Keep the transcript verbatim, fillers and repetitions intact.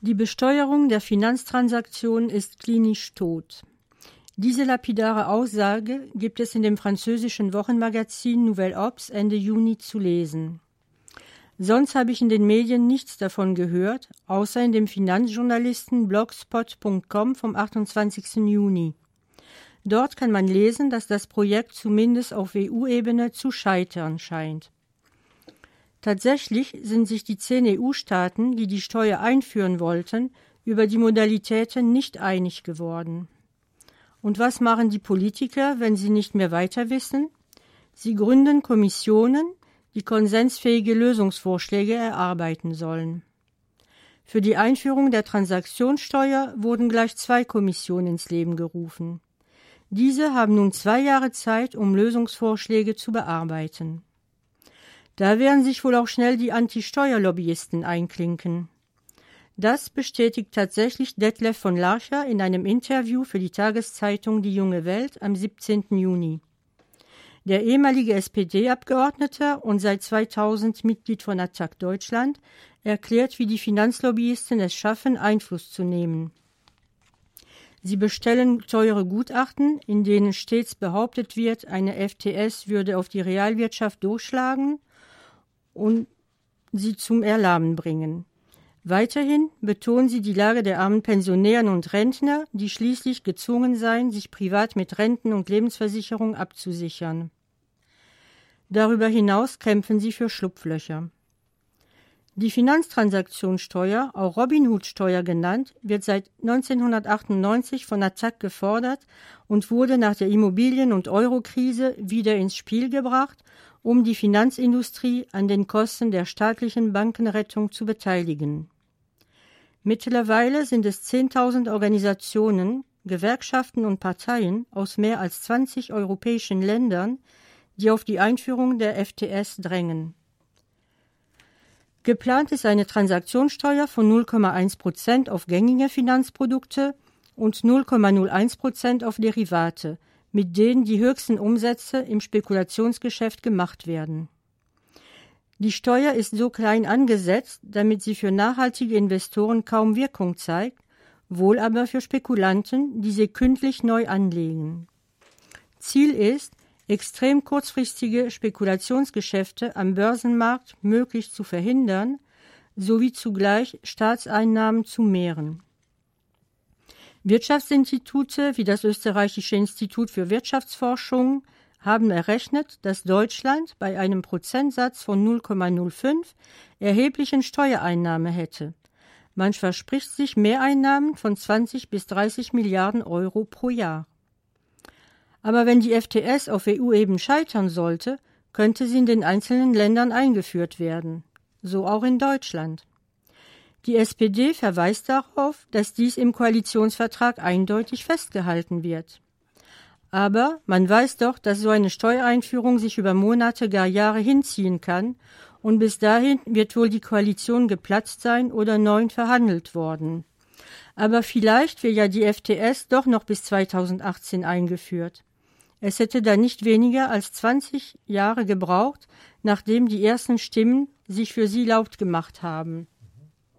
Die Besteuerung der Finanztransaktionen ist klinisch tot. Diese lapidare Aussage gibt es in dem französischen Wochenmagazin Nouvelle Obs Ende Juni zu lesen. Sonst habe ich in den Medien nichts davon gehört, außer in dem Finanzjournalisten blogspot punkt com vom achtundzwanzigsten Juni. Dort kann man lesen, dass das Projekt zumindest auf E U-Ebene zu scheitern scheint. Tatsächlich sind sich die zehn E U-Staaten, die die Steuer einführen wollten, über die Modalitäten nicht einig geworden. Und was machen die Politiker, wenn sie nicht mehr weiter wissen? Sie gründen Kommissionen, die konsensfähige Lösungsvorschläge erarbeiten sollen. Für die Einführung der Transaktionssteuer wurden gleich zwei Kommissionen ins Leben gerufen. Diese haben nun zwei Jahre Zeit, um Lösungsvorschläge zu bearbeiten. Da werden sich wohl auch schnell die Anti-Steuer-Lobbyisten einklinken. Das bestätigt tatsächlich Detlef von Larcher in einem Interview für die Tageszeitung Die Junge Welt am siebzehnten Juni. Der ehemalige S P D-Abgeordnete und seit zweitausend Mitglied von Attac Deutschland erklärt, wie die Finanzlobbyisten es schaffen, Einfluss zu nehmen. Sie bestellen teure Gutachten, in denen stets behauptet wird, eine F T S würde auf die Realwirtschaft durchschlagen und sie zum Erlahmen bringen. Weiterhin betonen sie die Lage der armen Pensionären und Rentner, die schließlich gezwungen seien, sich privat mit Renten und Lebensversicherung abzusichern. Darüber hinaus kämpfen sie für Schlupflöcher. Die Finanztransaktionssteuer, auch Robin-Hood-Steuer genannt, wird seit neunzehnhundertachtundneunzig von Attac gefordert und wurde nach der Immobilien- und Eurokrise wieder ins Spiel gebracht, um die Finanzindustrie an den Kosten der staatlichen Bankenrettung zu beteiligen. Mittlerweile sind es zehntausend Organisationen, Gewerkschaften und Parteien aus mehr als zwanzig europäischen Ländern, die auf die Einführung der F T S drängen. Geplant ist eine Transaktionssteuer von null Komma eins Prozent auf gängige Finanzprodukte und null Komma null eins Prozent auf Derivate, mit denen die höchsten Umsätze im Spekulationsgeschäft gemacht werden. Die Steuer ist so klein angesetzt, damit sie für nachhaltige Investoren kaum Wirkung zeigt, wohl aber für Spekulanten, die sekündlich neu anlegen. Ziel ist, extrem kurzfristige Spekulationsgeschäfte am Börsenmarkt möglichst zu verhindern, sowie zugleich Staatseinnahmen zu mehren. Wirtschaftsinstitute wie das Österreichische Institut für Wirtschaftsforschung haben errechnet, dass Deutschland bei einem Prozentsatz von null Komma null fünf erheblichen Steuereinnahme hätte. Man verspricht sich Mehreinnahmen von zwanzig bis dreißig Milliarden Euro pro Jahr. Aber wenn die F T S auf E U-Ebene scheitern sollte, könnte sie in den einzelnen Ländern eingeführt werden. So auch in Deutschland. Die S P D verweist darauf, dass dies im Koalitionsvertrag eindeutig festgehalten wird. Aber man weiß doch, dass so eine Steuereinführung sich über Monate, gar Jahre hinziehen kann und bis dahin wird wohl die Koalition geplatzt sein oder neu verhandelt worden. Aber vielleicht wird ja die F T S doch noch bis zweitausendachtzehn eingeführt. Es hätte dann nicht weniger als zwanzig Jahre gebraucht, nachdem die ersten Stimmen sich für sie laut gemacht haben.